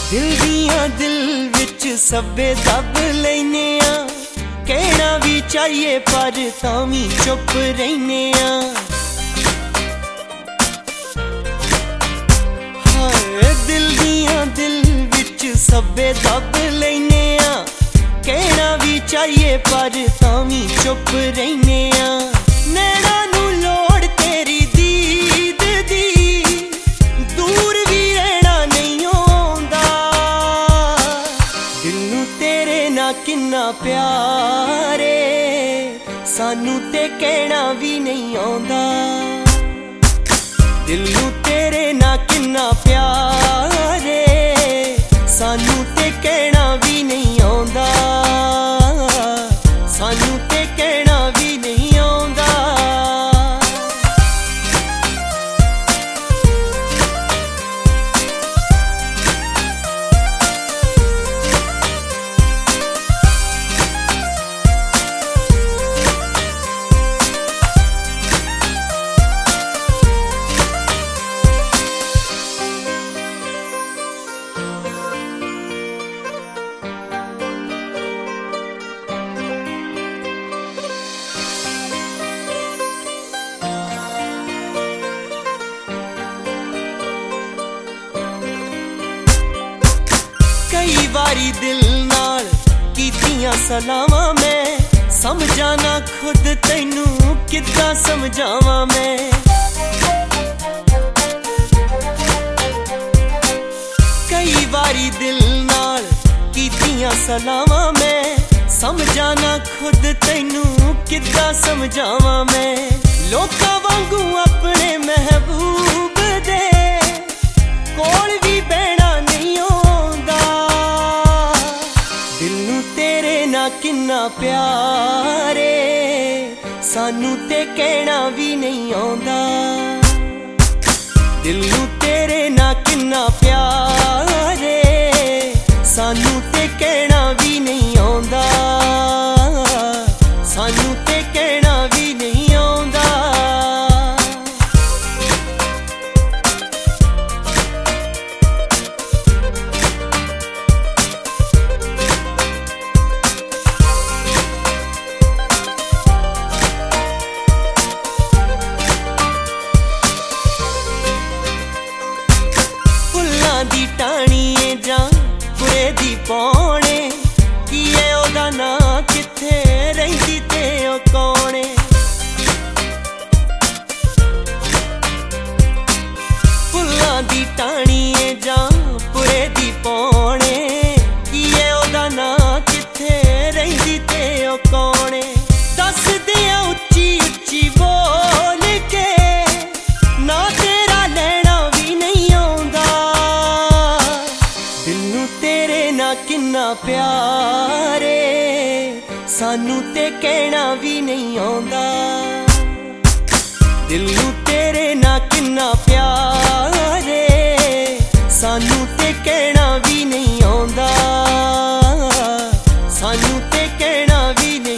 दिल दियां दिल विच सब्बे दब लैने आ, कहना भी चाहिए पर तां भी चुप रहने आ। हाय दिल दियां दिल विच सब्बे दब लैने आ, कहना भी चाहिए पर तां भी चुप रहने आ। नैना नू लोड़ तेरी दीद दी, दूर भी रहना नहीं आउंदा। दिल नू तेरे ना किन्ना प्यार ए, सानू ते कहना भी नहीं आउंदा। दिल नू तेरे ना किन्ना प्यार ए, सानू ते कहना भी नहीं आउंदा। सानू ते कहना भी नहीं आउंदा। कई बारी दिल नाल कीतियां सलावां मैं, समझाना खुद तैनू किद्दां समझावां मैं। कई बारी दिल नाल कीतियां सलावां मैं, समझाना खुद तैनू किद्दां समझावां मैं। लोकां वांगू अपने महबूब दे कोल भी बहना नहीं आउंदा। दिल नू तेरे ना किन्ना प्यार ए, सानू ते कहना भी नहीं आउंदा। दिल नू तेरे ना किन्ना प्यार ए, सानू ते कहना भी नहीं आउंदा। सानू ते कहना भी नहीं आउंदा। दी टाणीए जां पुरे दी पौने, की है ओदा नां किथे रहिंदी ते ओ कौने। फुल्लां दी टाणीए जां पुरे दी पौने, की है ओदा नां किथे रहिंदी ते ओ कौने। दस दे उच्ची उच्ची बोल के ना तेरा लैना भी नहीं आउंदा। दिल नू तेरे ना किन्ना प्यार ए, सानू ते कहना भी नहीं आउंदा। दिल नू तेरे ना किन्ना प्यार ए, सानू ते कहना भी नहीं आउंदा। सानू ते कहना भी नहीं